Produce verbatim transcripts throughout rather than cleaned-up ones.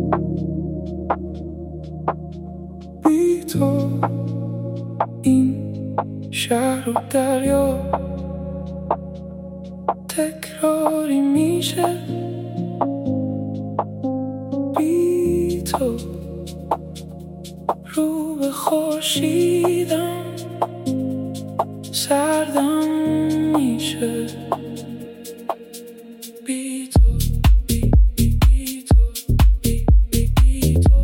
بی تو این شهر و دریا تکراری میشه، بی تو رو به خورشیدم سردم میشه، بی تو بی بی بی تو بی بی بی تو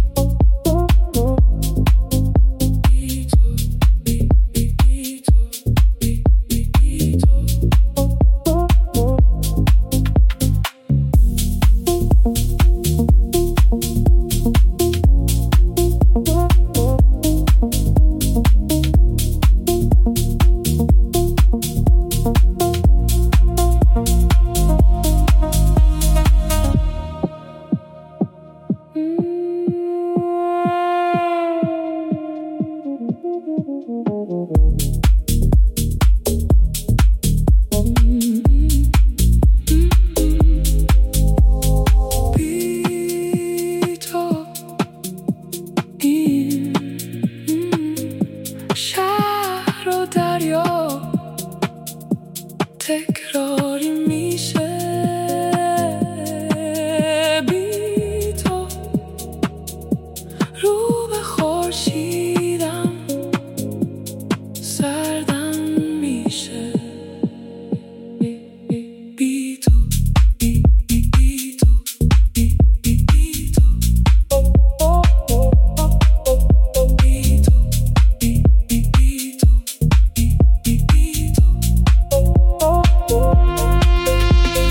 بی تو بی بی بی تو بی بی بی تو تکراری میشه، بی تو رو به خورشیدم سردم میشه، بی بی تو بی بی بی تو بی بی بی تو بی تو بی بی بی تو بی بی بی تو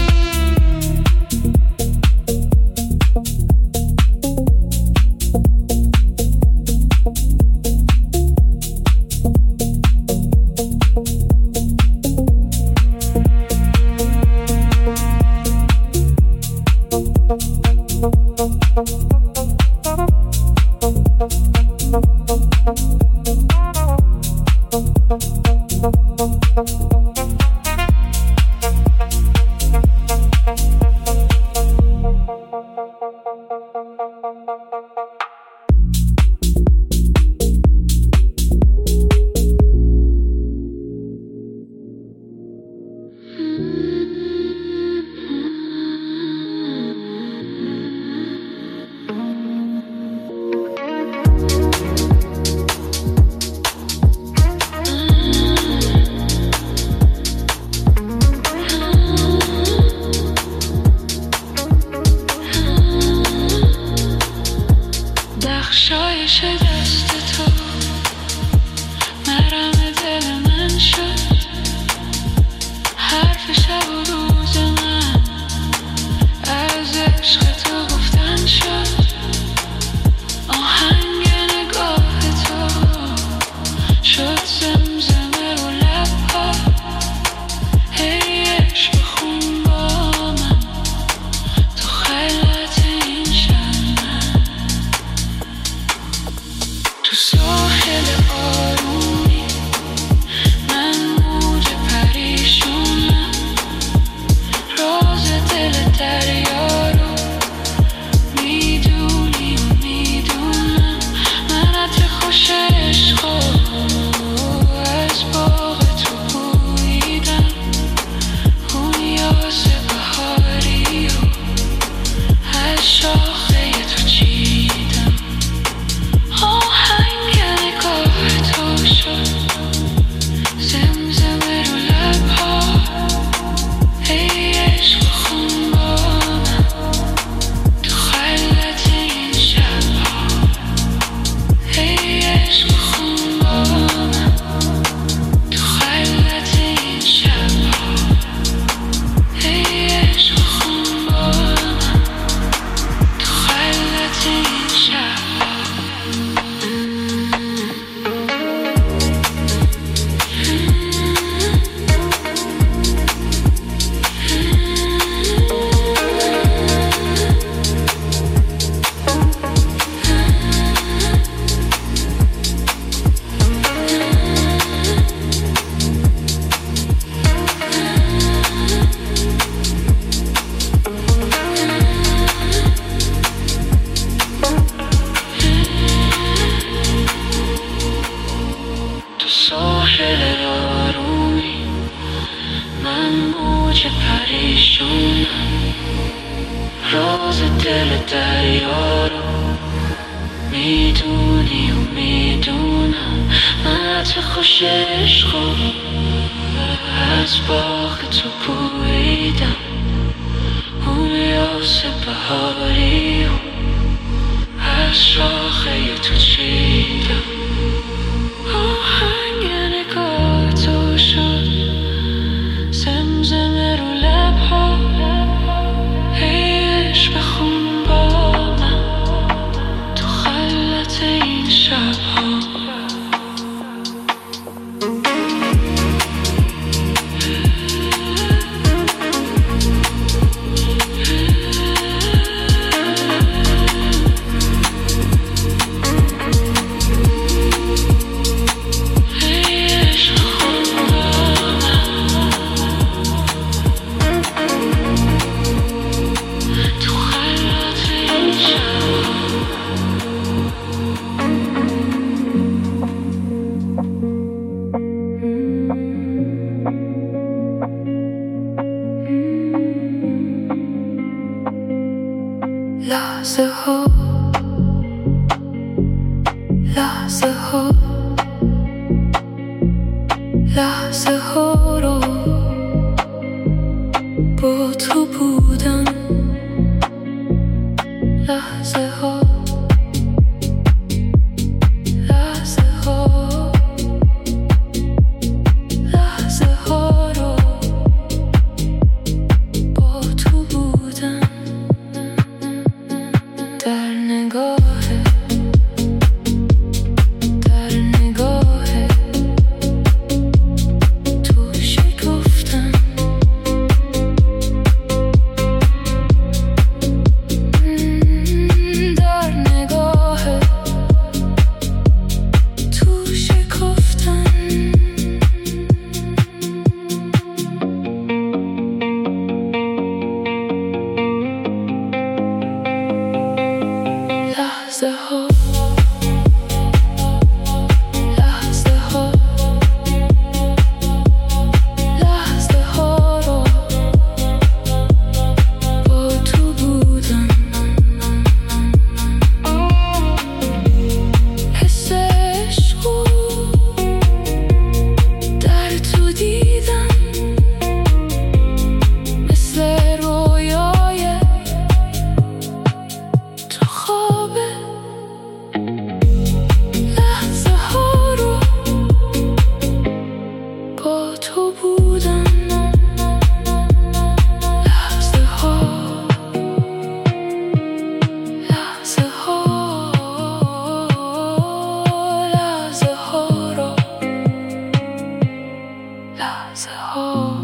موج پریشونم راز دل دریا رو میدونی و میدونم من خوش عشقو از باغ تو بویدم اون یاس بهاری و از شاخه تو چیدم آهنگ نگاه تو شد زمزمه رو لبها ای عشق بخون با من تو خلوت این شبها لحظه ها لحظه ها لحظه ها رو با تو بودن لحظه ها لحظه ها لحظه ها رو با تو بودن در نگاهه در نگاهه تو شکفتم در نگاهه تو شکفتم لحظه ها لحظه ها لحظه ها رو با تو بودم حس عشقو در تو دیدم مثل رویای تو خوابه لحظه ها رو با تو بودم لحظه ها لحظه ها لحظه ها رو لحظه ها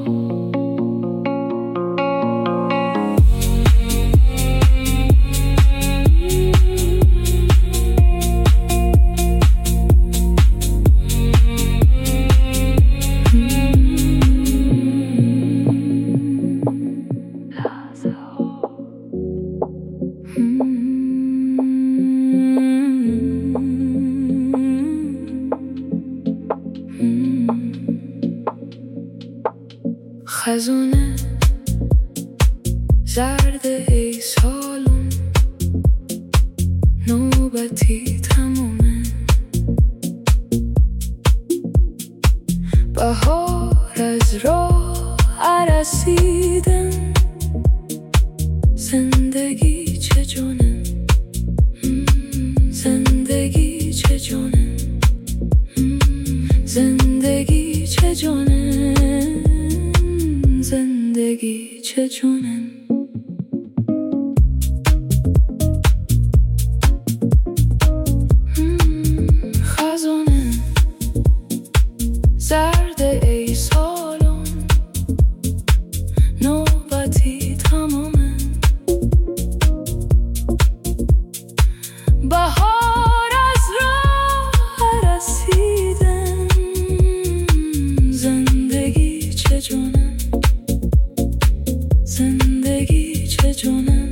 خزونه زرد ای سالون نوبتی تمومه بهار از راه رسیدن زندگی چه جونه زندگی چه جونه زندگی چه جونه زندگی چه جونه خزونه زرد ای سالون نوبتی تمامه بهار از راه رسیدن زندگی چه جونه زندگی چه جونه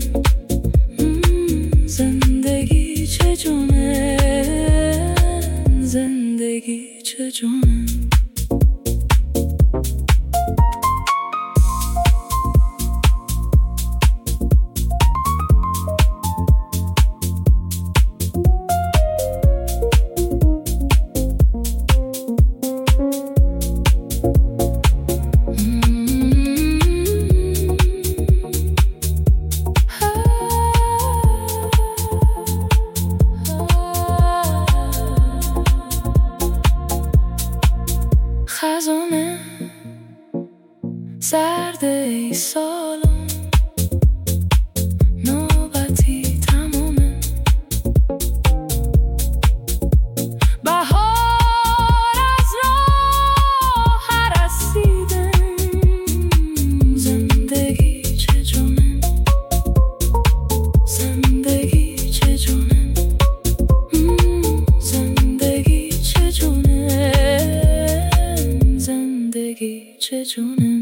زندگی چه جونه زندگی چه جونه ای سالم نوبتی تمومه بهار از راه رسیدن زندگی چه جونه زندگی چه جونه زندگی چه جونه زندگی چه جونه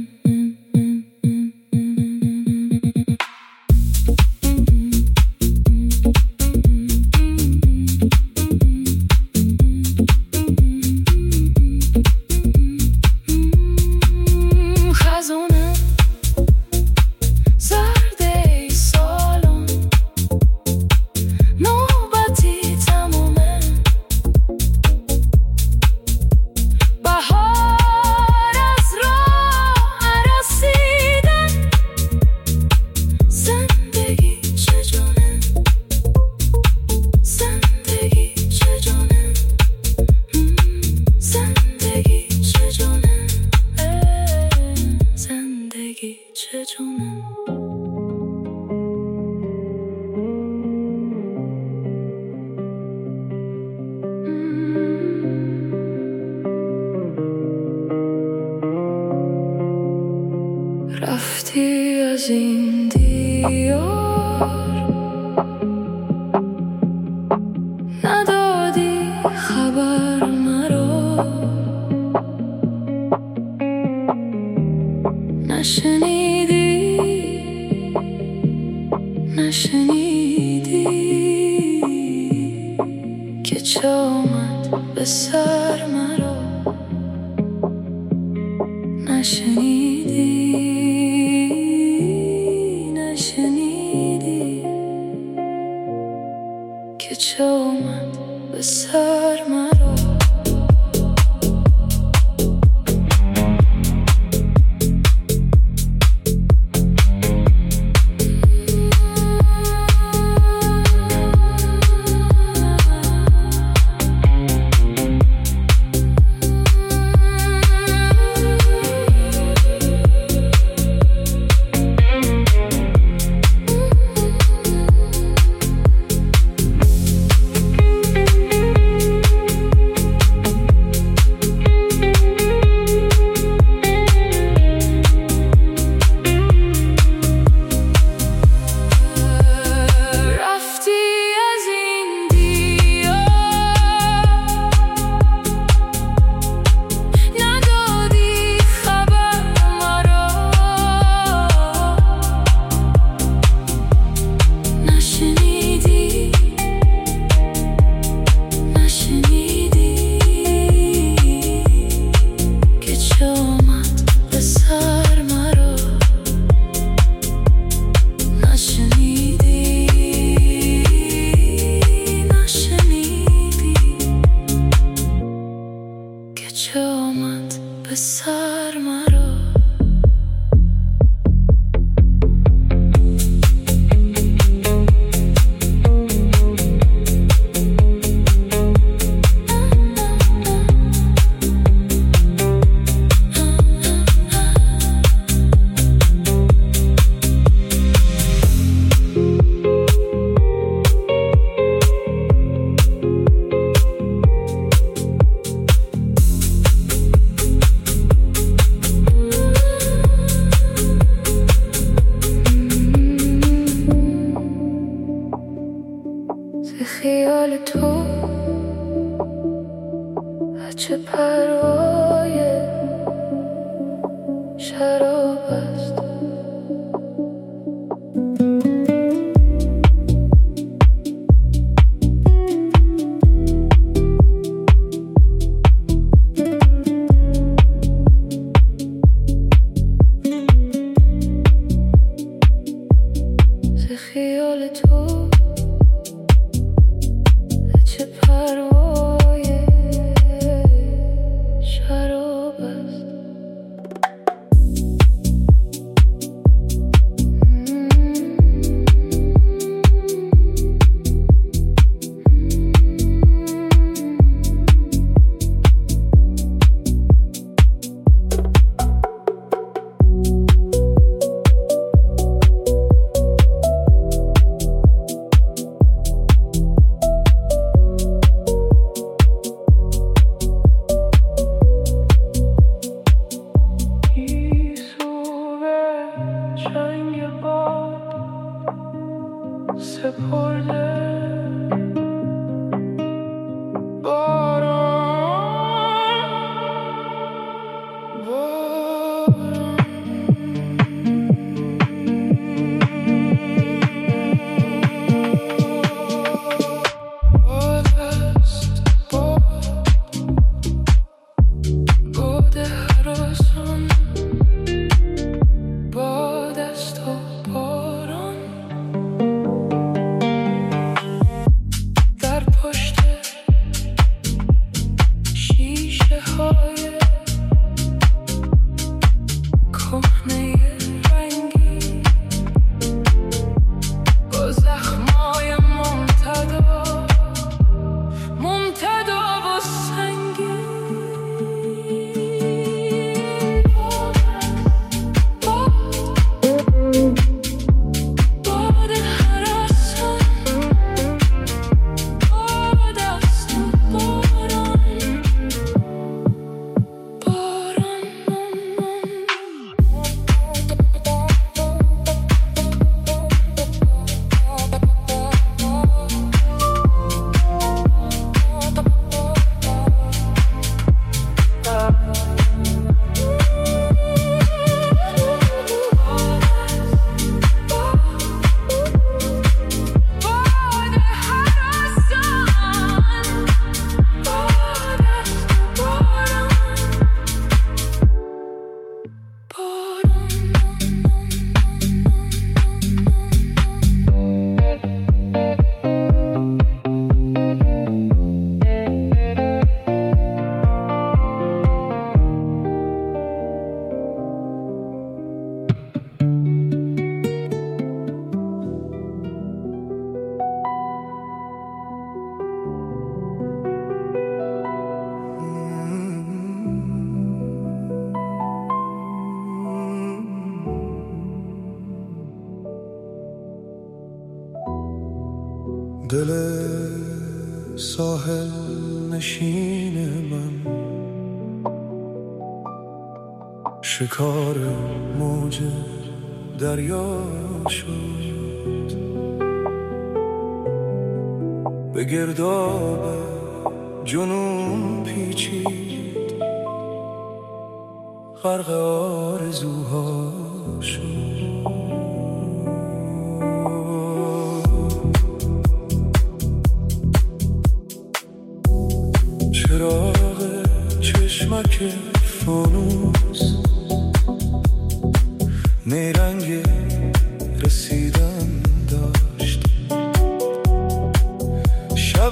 رفتی از این دیار ندادی خبر مرا نشنیدی نشنیدی که چه آمد به سر مرا نشنیدی که چه آمد به سر مرا چه آمد به سر مرا خیال تو چه پروای شراب است خیال تو چه پروای شراب است قشنگ باد سپرده دل ساحل نشین من شکار موج دریا شد، به گرداب جنون پیچید، غرق آرزوها شد. چراغ چشمک فانوس نیرنگ رسیدن داشت، شب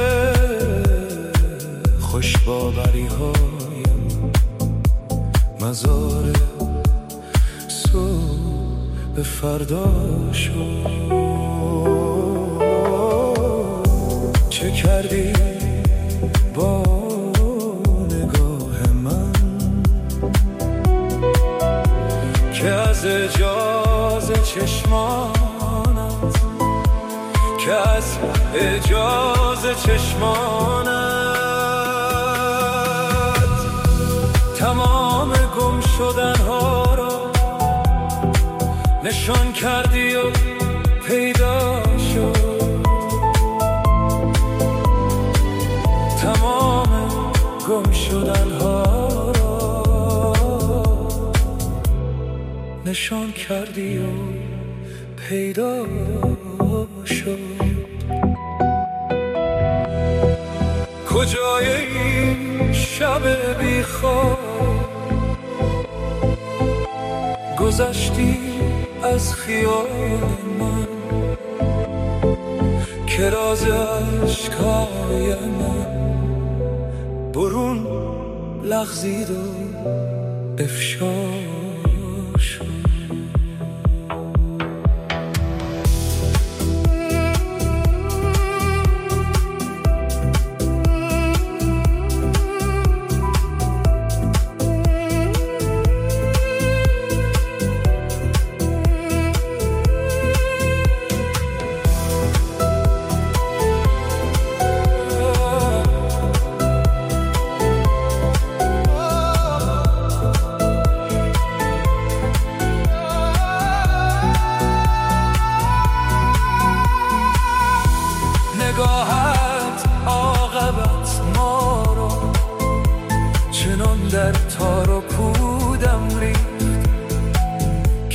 خوش باوری هایم مزار صبح به فردا شد. چه کردی با نگاه من که از اجازه چشمانت که از اجازه چشمانت تمام گم شدنها را نشان کردی و پیدا شد. تمام گم شدنها را نشان کردی و پیدا شد. کجای این شب بیخواب گذشتی از خیال من که راز عشقای من برون لغزید و افشا شد.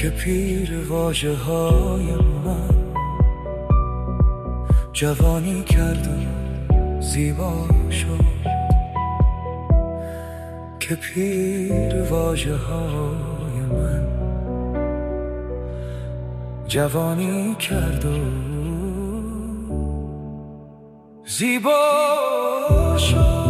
که پیر واژه های من جوانی کرد و زیبا شد، که پیر واژه های من جوانی کرد و زیبا شد.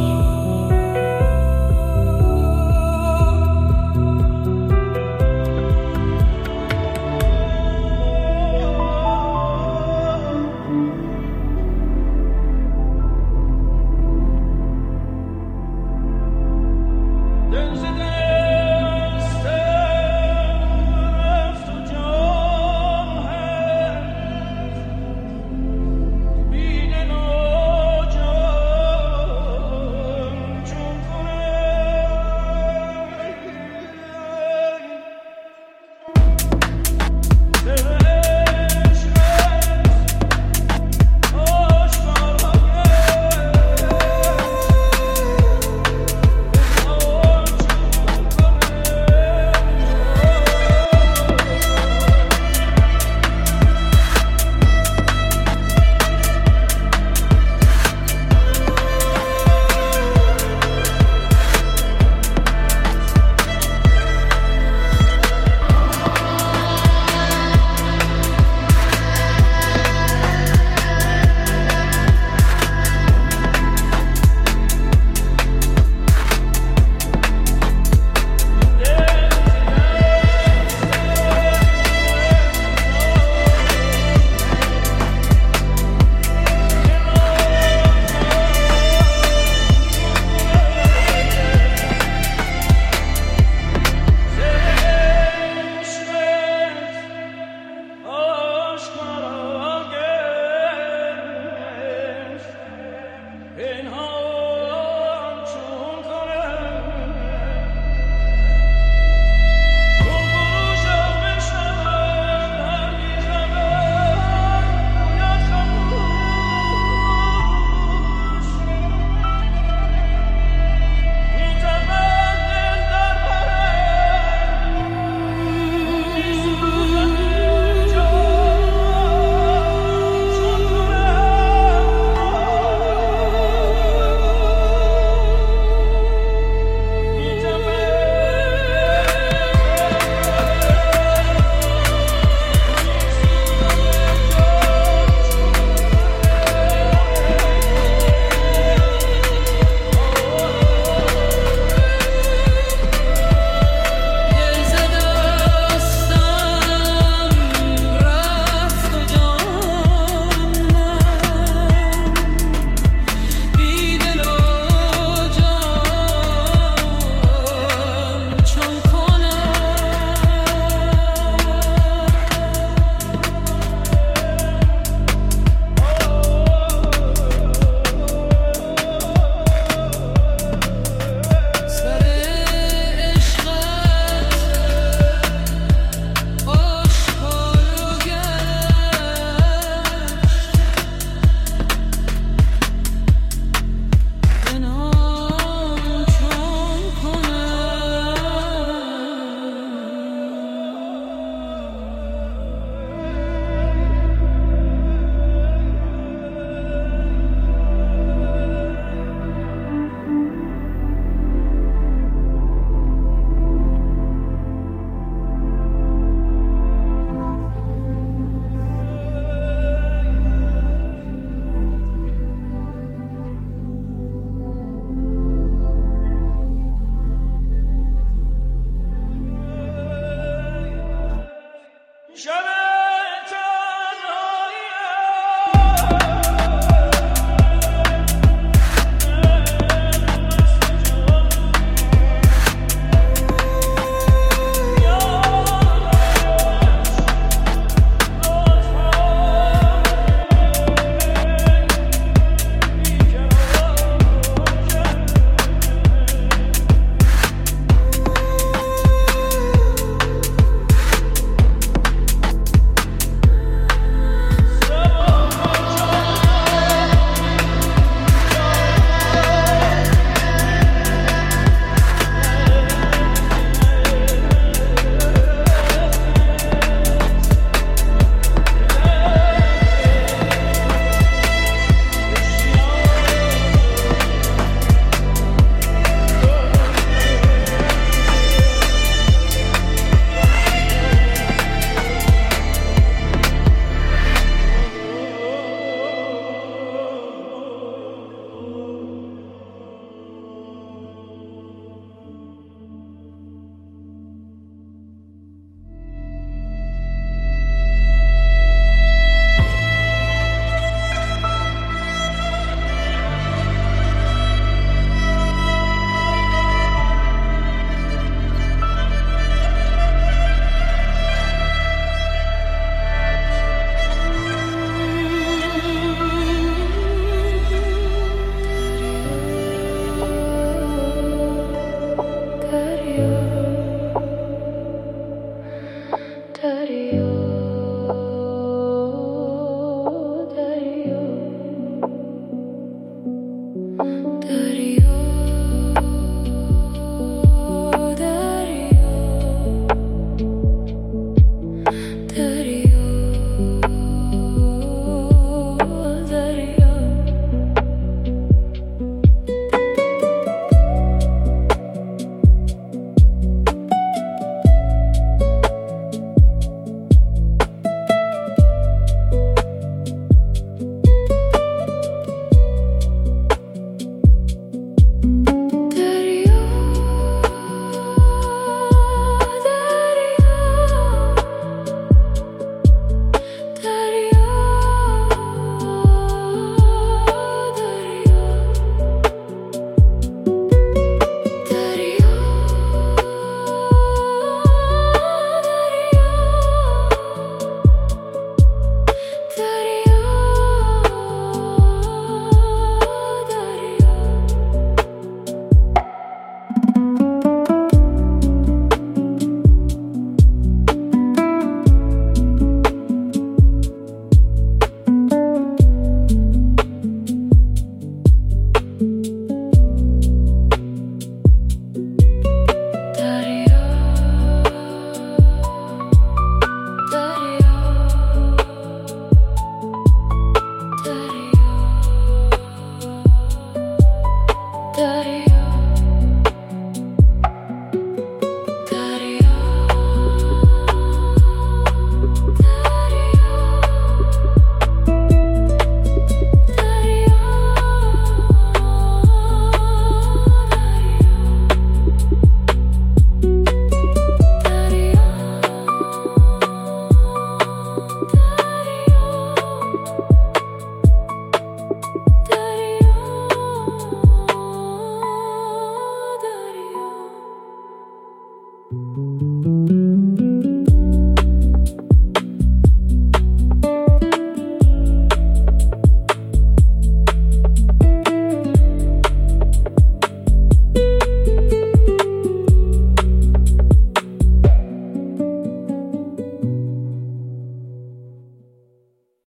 بهتری